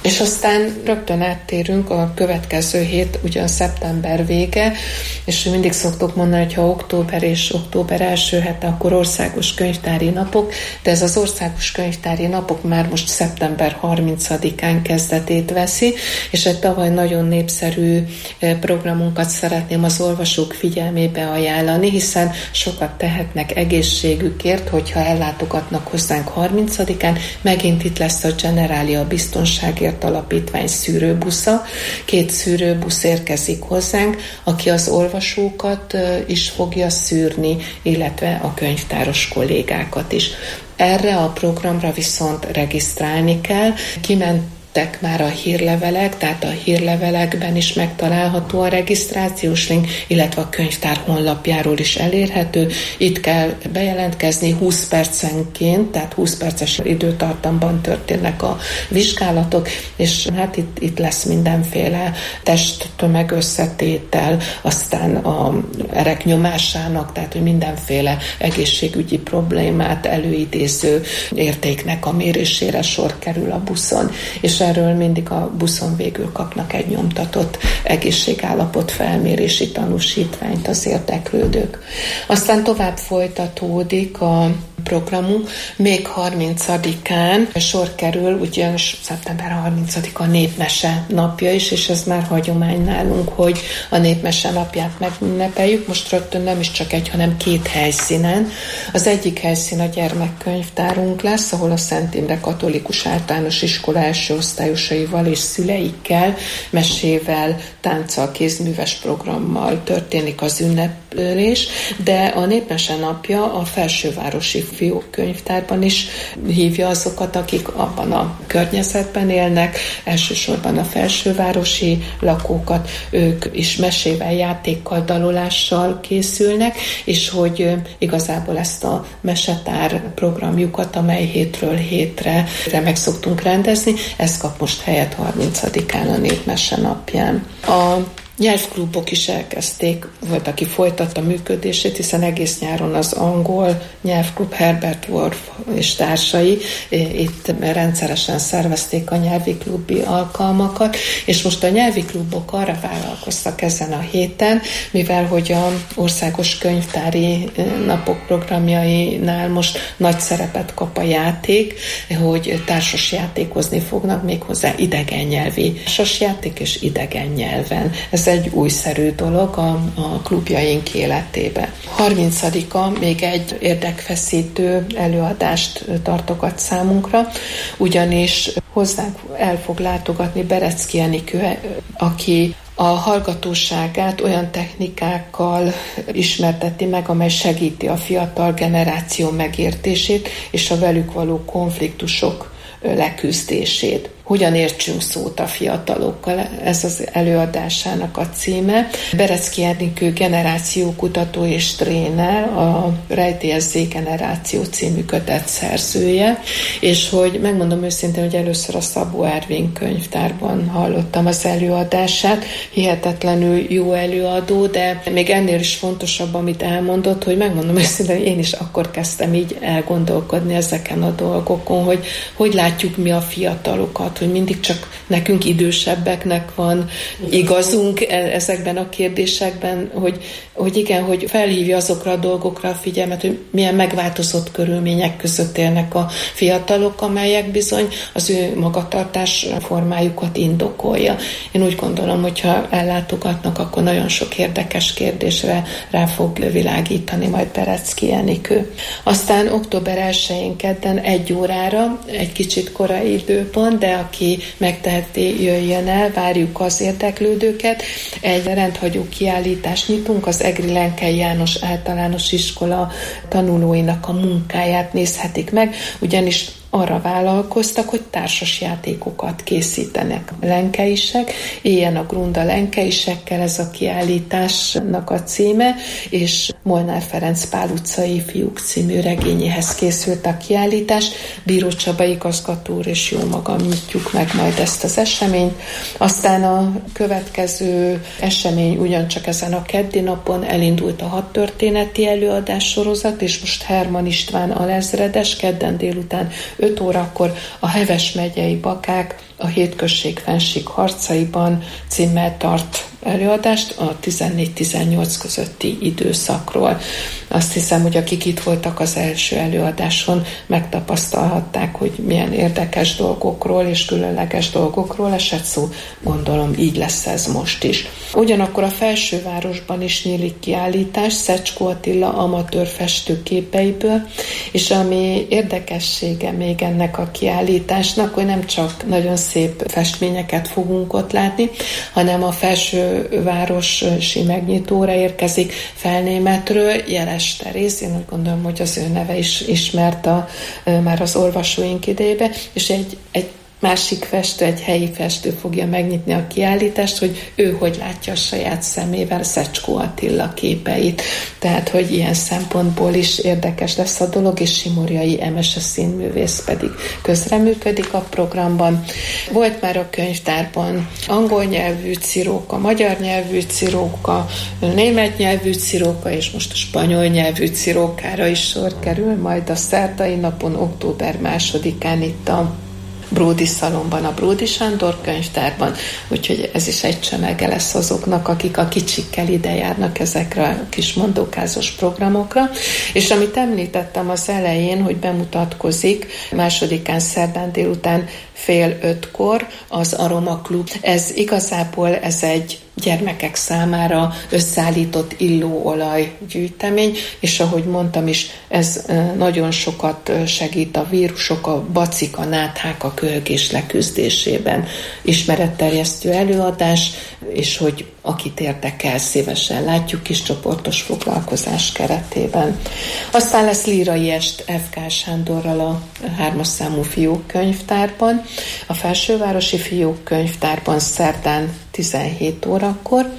És aztán rögtön áttérünk a következő hét, ugyan szeptember vége, és mindig szoktuk mondani, hogy ha október és október első hete, akkor országos könyvtári napok, de ez az országos könyvtári napok már most szeptember harmincadikán kezdetét veszi, és egy tavaly nagyon népszerű programunkat szeretném az olvasók figyelmébe ajánlani, hiszen sokat tehetnek egészségükért, hogyha ellátogatnak hozzánk harmincadikán, megint itt lesz a Generalia Biztonságért Alapítvány szűrőbusza. Két szűrőbusz érkezik hozzánk, aki az olvasókat is fogja szűrni, illetve a könyvtáros kollégákat is. Erre a programra viszont regisztrálni kell, kiment már a hírlevelek, tehát a hírlevelekben is megtalálható a regisztrációs link, illetve a könyvtár honlapjáról is elérhető. Itt kell bejelentkezni húsz percenként, tehát húsz perces időtartamban történnek a vizsgálatok, és hát itt, itt lesz mindenféle test-tömeg összetétel, aztán a erek nyomásának, tehát hogy mindenféle egészségügyi problémát előidéző értéknek a mérésére sor kerül a buszon, és erről mindig a buszon végül kapnak egy nyomtatott egészségállapot felmérési tanúsítványt az érdeklődők. Aztán tovább folytatódik a programunk, még harmincadikán sor kerül, ugyanis szeptember harmincadika a Népmese napja is, és ez már hagyomány nálunk, hogy a Népmese napját megünnepeljük. Most rögtön nem is csak egy, hanem két helyszínen. Az egyik helyszín a gyermekkönyvtárunk lesz, ahol a Szent Imre Katolikus Általános Iskola első osztályosaival és szüleikkel, mesével, tánccal, kézműves programmal történik az ünneplés, de a Népmese napja a Felsővárosi Fiókönyvtárban is hívja azokat, akik abban a környezetben élnek, elsősorban a felsővárosi lakókat, ők is mesével, játékkal, dalolással készülnek, és hogy igazából ezt a mesetár programjukat, amely hétről hétre meg szoktunk rendezni, ez kap most helyet harmincadikán a Népmese napján. A nyelvklubok is elkezdték, volt, aki folytatta működését, hiszen egész nyáron az angol nyelvklub Herbert Worf és társai itt rendszeresen szervezték a nyelvi klubi alkalmakat, és most a nyelvi klubok arra vállalkoztak ezen a héten, mivel hogy a országos könyvtári napok programjainál most nagy szerepet kap a játék, hogy társas játékozni fognak, méghozzá idegen nyelvi társas játék és idegen nyelven. Ez egy újszerű dolog a, a klubjaink életébe. harmincadika még egy érdekfeszítő előadást tartogat számunkra, ugyanis hozzánk el fog látogatni Berecki Enikő, aki a hallgatóságát olyan technikákkal ismerteti meg, amely segíti a fiatal generáció megértését és a velük való konfliktusok leküzdését. Hogyan értsünk szót a fiatalokkal, ez az előadásának a címe. Berecki Enikő generációkutató és tréner, a Rejtélyes Generáció című kötet szerzője, és hogy megmondom őszintén, hogy először a Szabó Ervin könyvtárban hallottam az előadását, hihetetlenül jó előadó, de még ennél is fontosabb, amit elmondott, hogy megmondom őszintén, hogy én is akkor kezdtem így elgondolkodni ezeken a dolgokon, hogy hogy látjuk mi a fiatalokat, hogy mindig csak nekünk idősebbeknek van igazunk ezekben a kérdésekben, hogy, hogy igen, hogy felhívja azokra a dolgokra a figyelmet, hogy milyen megváltozott körülmények között élnek a fiatalok, amelyek bizony az ő magatartás formájukat indokolja. Én úgy gondolom, hogyha ellátogatnak, akkor nagyon sok érdekes kérdésre rá fog világítani majd Berecki Enikő. Aztán október elsején kedden egy órára, egy kicsit korai időpont, de aki megteheti, jöjjön el, várjuk az érdeklődőket. Egy rendhagyó kiállítást nyitunk, az Egri Lenkei János Általános Iskola tanulóinak a munkáját nézhetik meg, ugyanis arra vállalkoztak, hogy társas játékokat készítenek lenkeisek. Éljen a Grunda lenkeisekkel, ez a kiállításnak a címe, és Molnár Ferenc Pál utcai fiúk című regényéhez készült a kiállítás. Bíró Csaba igazgató úr és jó magam nyitjuk meg majd ezt az eseményt. Aztán a következő esemény ugyancsak ezen a keddi napon elindult a hadtörténeti előadás sorozat, és most Herman István alezredes kedden délután öt órakor a Heves megyei Bakák a Hétközség fennsík harcaiban címmel tart előadást a tizennégy-tizennyolc közötti időszakról. Azt hiszem, hogy akik itt voltak az első előadáson, megtapasztalhatták, hogy milyen érdekes dolgokról és különleges dolgokról esett szó. Gondolom, így lesz ez most is. Ugyanakkor a Felsővárosban is nyílik kiállítás Szecskó Attila amatőr festőképeiből, és ami érdekessége még ennek a kiállításnak, hogy nem csak nagyon szép festményeket fogunk ott látni, hanem a Felsővárosi megnyitóra érkezik Felnémetről Jeles Teréz, én úgy gondolom, hogy az ő neve is ismert a, már az olvasóink idejébe, és egy, egy másik festő, egy helyi festő fogja megnyitni a kiállítást, hogy ő hogy látja a saját szemével Szecskó Attila képeit. Tehát, hogy ilyen szempontból is érdekes lesz a dolog, és Simorjai Emese színművész pedig közreműködik a programban. Volt már a könyvtárban angol nyelvű ciróka, magyar nyelvű ciróka, német nyelvű ciróka, és most a spanyol nyelvű cirókára is sor kerül, majd a szerdai napon, október másodikán itt a Bródi Szalonban, a Bródi Sándor könyvtárban, úgyhogy ez is egy csemege lesz azoknak, akik a kicsikkel ide járnak ezekre a kis mondókázos programokra. És amit említettem az elején, hogy bemutatkozik másodikán szerdán délután fél ötkor az Aroma Klub. Ez igazából ez egy gyermekek számára összeállított illóolaj gyűjtemény, és ahogy mondtam is, ez nagyon sokat segít a vírusok, a bacik, a náthák, a köhögés leküzdésében. Ismeretterjesztő előadás, és hogy akit érdekel, szívesen látjuk kis csoportos foglalkozás keretében. Aztán lesz lírai est ef ká Sándorral a hármas számú fiókkönyvtárban, a Felsővárosi Fiókkönyvtárban szerdán tizenhét órakor,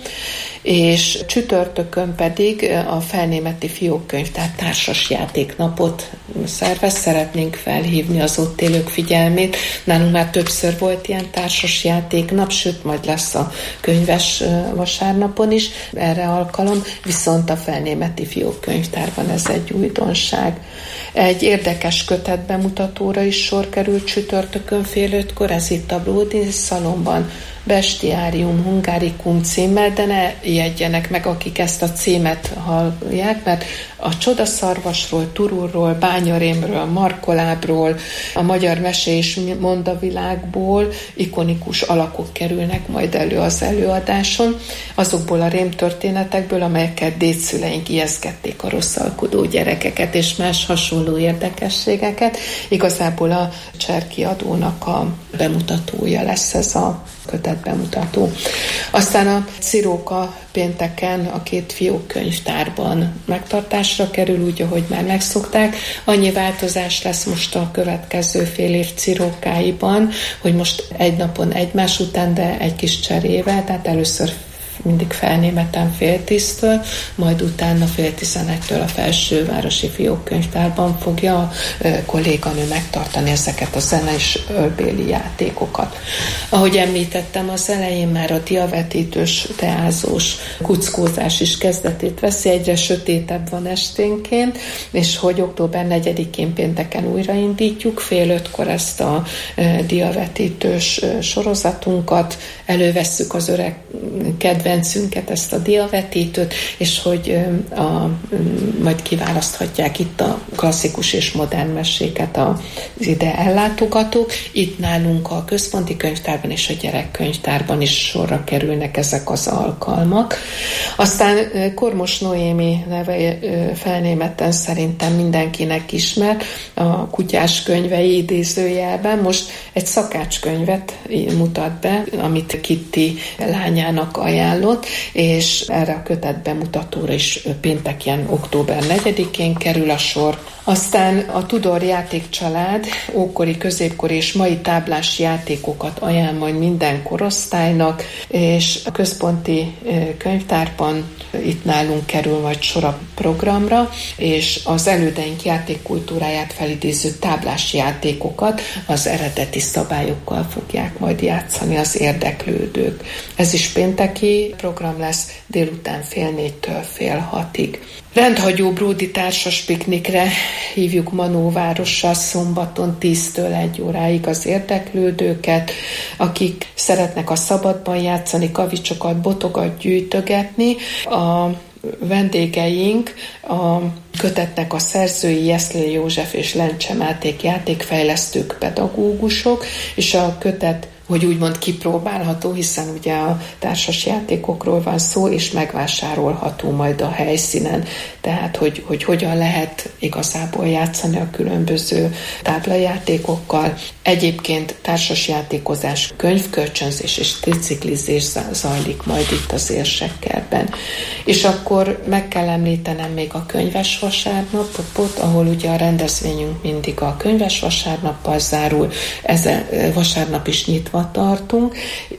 és csütörtökön pedig a Felnémeti Fiókkönyvtár társas játéknapot szervez. Szeretnénk felhívni az ott élők figyelmét. Nálunk már többször volt ilyen társas játéknap, sőt, majd lesz a könyves vasárnapon is erre alkalom, viszont a Felnémeti Fiókkönyvtárban ez egy újdonság. Egy érdekes kötet bemutatóra is sor került csütörtökön fél ötkor, ez itt a Bródi Szalonban, Bestiarium Hungarikum címmel, de ne ijedjenek meg, akik ezt a címet hallják, mert a Csodaszarvasról, Turulról, Bányarémről, Markolábról, a magyar mese és mondavilágból ikonikus alakok kerülnek majd elő az előadáson, azokból a rémtörténetekből, amelyeket dédszüleink ijesztgették a rosszalkodó gyerekeket és más hasonló érdekességeket. Igazából a Cserki Adónak a bemutatója lesz ez a kötet bemutató. Aztán a ciróka pénteken a két fiókkönyvtárban megtartásra kerül, úgy, ahogy már megszokták. Annyi változás lesz most a következő fél év cirókáiban, hogy most egy napon egymás után, de egy kis cserével, tehát először mindig Felnémeten fél tíztől, majd utána fél tizenegytől a Felsővárosi Fiókkönyvtárban fogja a kolléganő megtartani ezeket a zene és ölbéli játékokat. Ahogy említettem, az elején már a diavetítős, teázós kuckózás is kezdetét veszi, egyre sötétebb van esténként, és hogy október negyedikén pénteken újraindítjuk, fél ötkor ezt a diavetítős sorozatunkat, elővesszük az öreg kedvencünket, ezt a diavetítőt, és hogy a, majd kiválaszthatják itt a klasszikus és modern meséket az ide ellátogatók. Itt nálunk a központi könyvtárban és a gyerekkönyvtárban is sorra kerülnek ezek az alkalmak. Aztán Kormos Noémi neve Felnémeten szerintem mindenkinek ismer, a kutyás könyvei idézőjelben. Most egy szakácskönyvet mutat be, amit Kitti lányának ajánlott, és erre a kötet bemutatóra is pénteken, október negyedikén kerül a sor. Aztán a Tudor játékcsalád ókori, középkori és mai táblás játékokat ajánl majd minden korosztálynak, és a központi könyvtárban itt nálunk kerül majd sor a programra, és az elődeink játékkultúráját felidéző táblás játékokat az eredeti szabályokkal fogják majd játszani az érdeklődők. Ez is pénteki program lesz, délután fél négytől fél hatig. Rendhagyó bródi társas piknikre hívjuk Manóvárossal szombaton tíztől egy óráig az érdeklődőket, akik szeretnek a szabadban játszani, kavicsokat, botokat gyűjtögetni. A vendégeink a kötetnek a szerzői Jeszlé József és Lencse Máték játékfejlesztők, pedagógusok, és a kötet, hogy úgymond kipróbálható, hiszen ugye a társas játékokról van szó, és megvásárolható majd a helyszínen. Tehát, hogy, hogy hogyan lehet igazából játszani a különböző táblajátékokkal. Egyébként társasjátékozás, könyvkölcsönzés és triciklizés zajlik majd itt az Érsekkertben. És akkor meg kell említenem még a könyves vasárnapot, ahol ugye a rendezvényünk mindig a könyves vasárnappal zárul, ezen vasárnap is nyitva tartunk,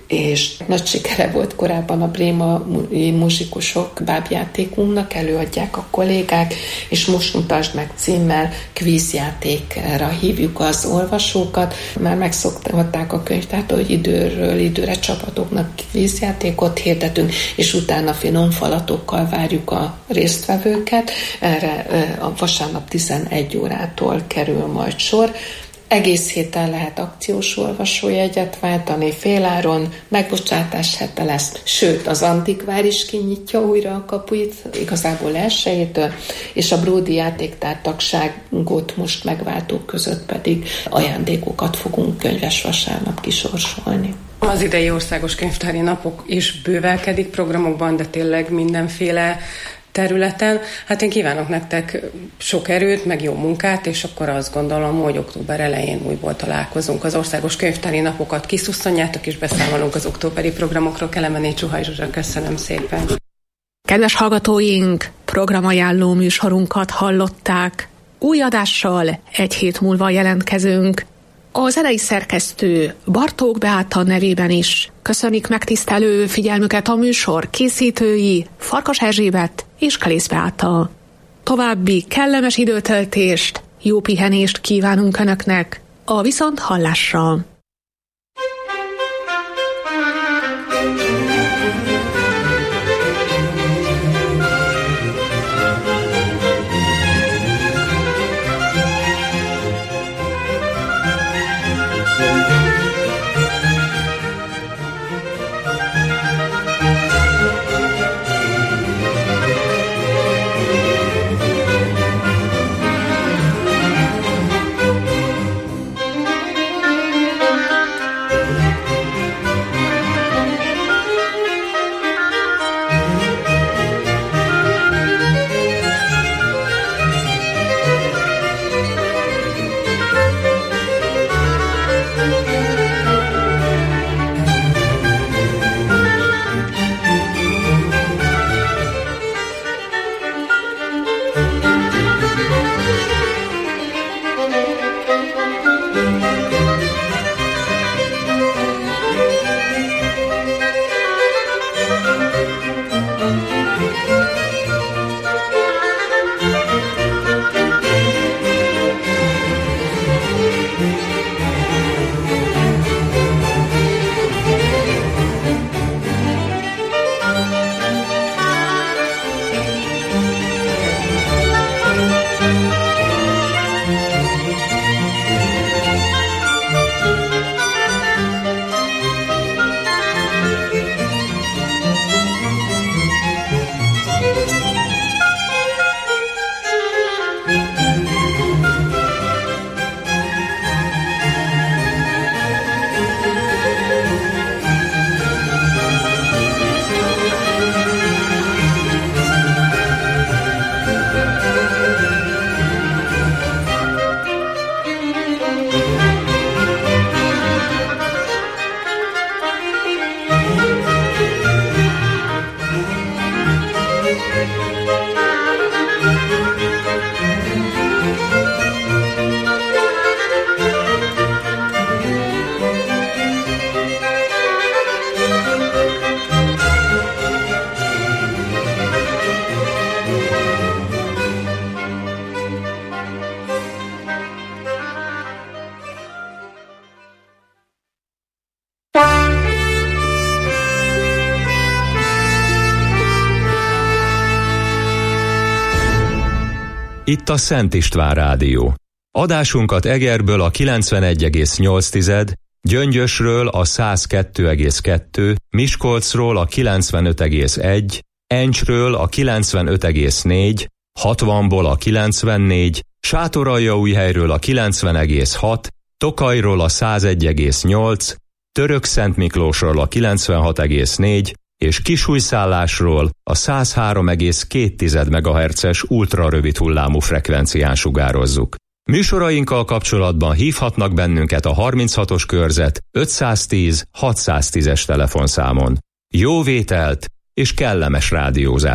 és nagy sikere volt korábban a brémai muzsikusok bábjátékunknak, előadják a kollégák, és Most mutasd meg címmel kvízjátékra hívjuk az olvasókat. Már megszoktatták a könyvtárt, hogy időről időre csapatoknak kvízjátékot hirdetünk, és utána finom falatokkal várjuk a résztvevőket. Erre a vasárnap tizenegy órától kerül majd sor. Egész héten lehet akciós olvasójegyet váltani, féláron, megbocsátás hete lesz, sőt, az Antikvár is kinyitja újra a kapuit, igazából elsőjétől, és a Bródi játéktár tagságot most megváltók között pedig ajándékokat fogunk könyves vasárnap kisorsolni. Az idei országos könyvtári napok is bővelkedik programokban, de tényleg mindenféle területen. Hát én kívánok nektek sok erőt, meg jó munkát, és akkor azt gondolom, hogy október elején újból találkozunk. Az országos könyvtári napokat kiszusszonyátok, és beszámolunk az októberi programokról. Kelemené Csuhaj Zsuzsa, köszönöm szépen. Kedves hallgatóink, programajánló műsorunkat hallották. Új adással egy hét múlva jelentkezünk. A zenei szerkesztő Bartók Beáta nevében is köszönik megtisztelő figyelmüket a műsor készítői Farkas Erzsébet és Kalész Beáta. További kellemes időtöltést, jó pihenést kívánunk Önöknek, a viszont hallásra. Itt a Szent István Rádió. Adásunkat Egerből a kilencvenegy egész nyolc, Gyöngyösről a száz kettő egész kettő, Miskolcról a kilencvenöt egész egy, Encsről a kilencvenöt egész négy, hatvanból a kilencvennégy, Sátoraljaújhelyről a kilencven egész hat, Tokajról a száz egy egész nyolc, Törökszentmiklósról a kilencvenhat egész négy, és Kisújszállásról a száz három egész két megahertzes ultrarövid hullámú frekvencián sugározzuk. Műsorainkkal kapcsolatban hívhatnak bennünket a harminchatos körzet ötszáztíz hatszáztízes telefonszámon. Jó vételt és kellemes rádiózást